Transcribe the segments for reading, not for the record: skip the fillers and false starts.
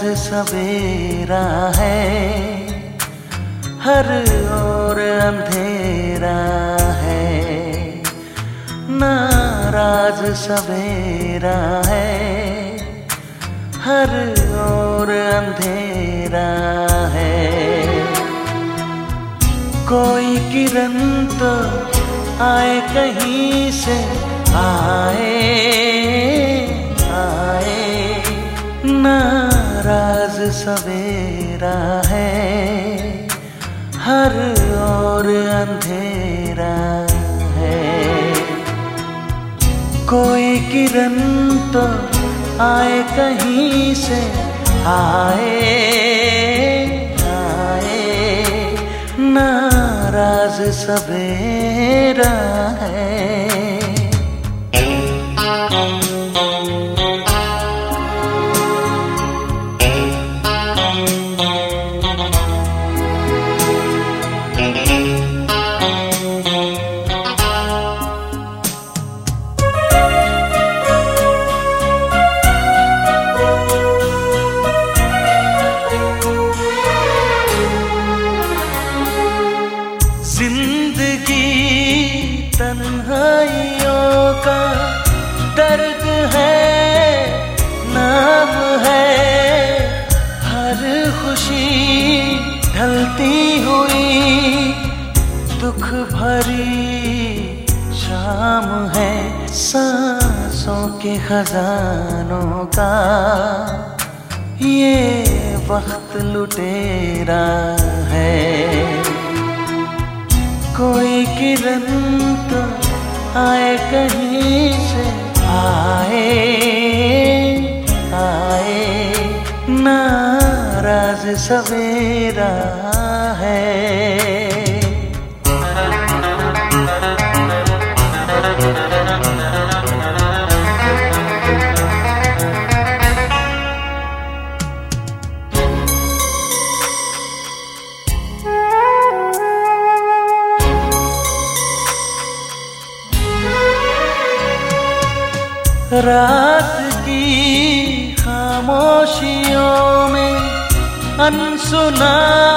सवेरा है, हर ओर अंधेरा है। नाराज सवेरा है, हर ओर अंधेरा है। कोई किरण तो आए कहीं से, आए आए। नाराज सवेरा है, हर ओर अंधेरा है। कोई किरण तो आए कहीं से, आए आए। नाराज सवेरा है। जिंदगी तन्हाइयों का दर्द है, नाम है। हर खुशी ढलती हुई दुख भरी शाम है। सांसों के खजानों का ये वक्त लुटेरा है। कोई किरण तो आए कहीं से, आए आए। नाराज सवेरा है। रात की खामोशियों में अनसुना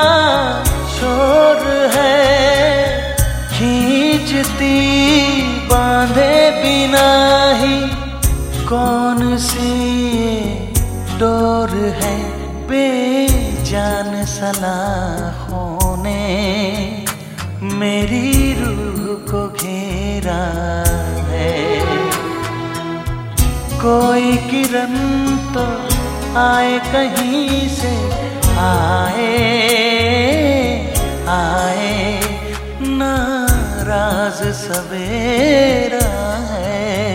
शोर है। खींचती बांधे बिना ही कौन सी डोर है। बेजान सलाखों ने मेरी रूह को घेरा है। कोई किरण तो आए कहीं से, आए आए। नाराज सवेरा है।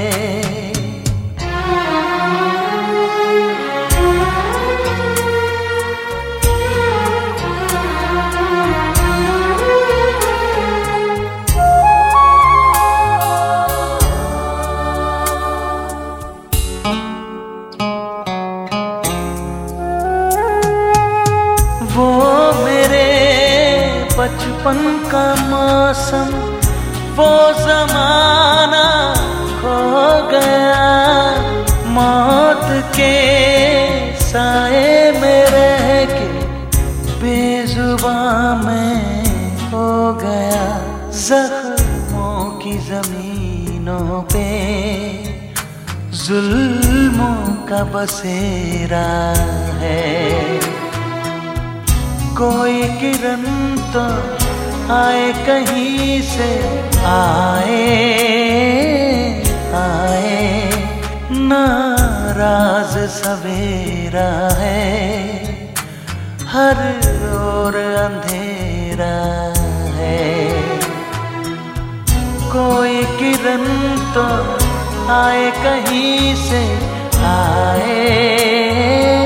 वो मेरे बचपन का मौसम, वो ज़माना खो गया। मौत के साए में रह के बेजुबां मैं हो गया। जख्मों की ज़मीनों पे जुल्मों का बसेरा है। कोई किरण तो आए कहीं से, आए आए। नाराज सवेरा है, हर ओर अंधेरा है। कोई किरण तो आए कहीं से, आए